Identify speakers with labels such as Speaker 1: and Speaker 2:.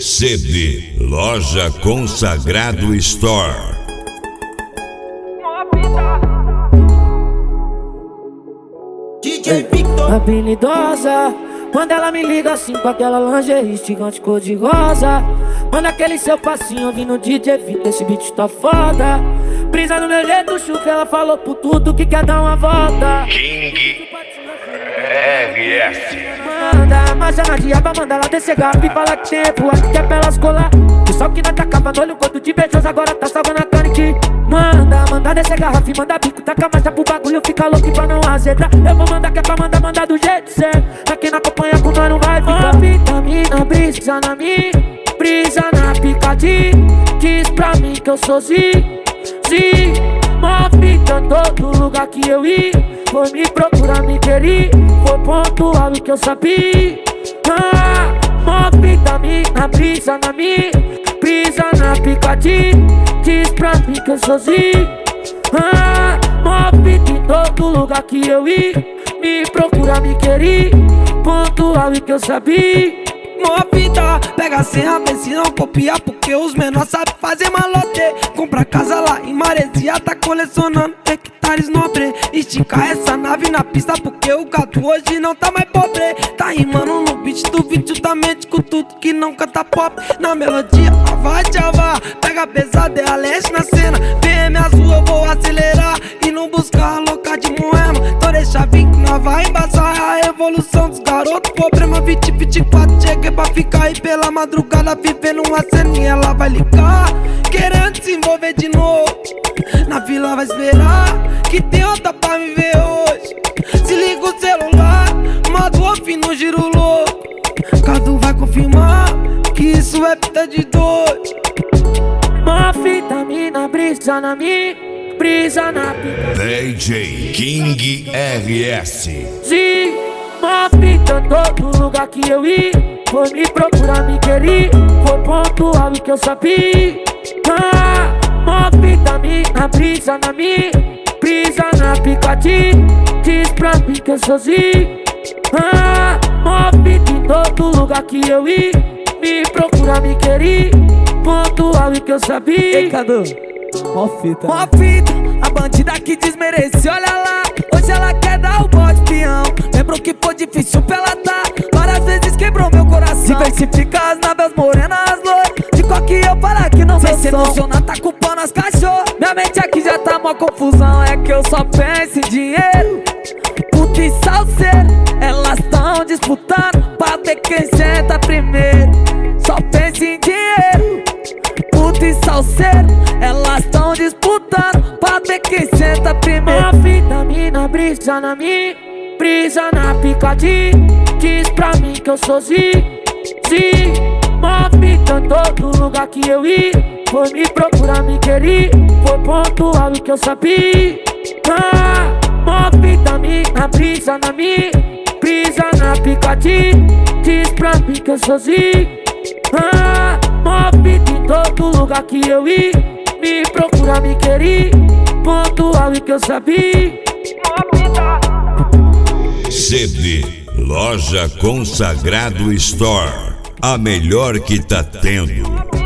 Speaker 1: CD Loja Consagrado Store.
Speaker 2: DJ Victor
Speaker 3: habilidosa, quando ela me liga assim com aquela lingerie gigante cor de rosa. Manda aquele seu passinho vindo DJ Victor, esse beat tá foda. Brisa no meu jeito, chuva, ela falou por tudo que quer dar uma volta.
Speaker 1: King RS.
Speaker 3: Manda, mas ela diaba, manda ela descer garfo e fala que tempo, acho que é pra elas colar. Que só que não tá acabando, olha o corpo de beijoso, agora tá salvando a carne que manda descer garrafa e manda bico, taca marcha pro bagulho, fica louco pra não azedar. Eu vou mandar que é pra mandar do jeito certo. Pra quem não acompanha com nós não vai ficar. Vitamina, brisa na minha, brisa na picadinha. Diz pra mim que eu sou mó fita em todo lugar que eu ia. Foi me procurar, me querer, foi pontual e que eu sabia. Mó vitamina, brisa na minha, brisa na picadinha. Diz pra mim que eu sou mó fita em todo lugar que eu ia. Me procurar, me querer, pontual e que eu sabia.
Speaker 2: Mó vida, pega a senha, vê se não copiar, porque os menores sabem fazer malote. Compra casa lá em Maresia, tá colecionando hectares nobre. Estica essa nave na pista, porque o gato hoje não tá mais pobre. Tá rimando no beat do vídeo da mente com tudo que não canta pop. Na melodia, vai Java, pega pesado, é a leste na cena. PM azul, eu vou acelerar e não buscar a louca de Moema. Então deixa vir que nós vai embaçar a evolução dos garotos. Problema 2024, cheguei pra ficar aí pela madrugada, vivendo uma cena e ela vai ligar, querendo se envolver de novo. Na vila vai esperar, que tem outra pra me ver hoje. Se liga o celular, manda o off no giro louco. Cadu vai confirmar que isso é fita de dois.
Speaker 3: Mó vitamina, brisa na minha, brisa na pica.
Speaker 1: DJ King RS.
Speaker 3: Mó fita em todo lugar que eu ia. Foi me procurar, me querer, foi pontual e que eu sabia. Mó vitamina, brisa na minha, brisa na picadinha. Diz pra mim que eu sou mó fita em todo lugar que eu ia. Me procurar, me querer, pontual e que eu sabia.
Speaker 4: Ei, Cadu, mó fita, a bandida que desmerece, olha lá. Hoje ela quer dar o bote peão. Lembrou que foi difícil pra ela tá, várias vezes quebrou meu coração. Diversifica as naves morenas, loiras, de qual que eu falar que não vem se emocionar, tá culpando as cachorras. Minha mente aqui já tá mó confusão, é que eu só penso em dinheiro. Puta e salseiro, elas tão disputando pra ver quem senta primeiro. Só penso em dinheiro. Puta e salseiro, elas tão disputando pra ver quem senta primeiro.
Speaker 3: Mó vitamina, brisa na minha, brisa na picadinha. Diz pra mim que eu sou mó fita em todo lugar que eu ia. Foi me procurar, me querer, foi pontual e que eu sabia. Mó vitamina, brisa na minha, brisa na picadinha. Diz pra mim que eu sou mó fita em todo lugar que eu ia. Me procurar, me querer, pontual e que eu sabia.
Speaker 1: CD Loja Consagrado Store. A melhor que tá tendo.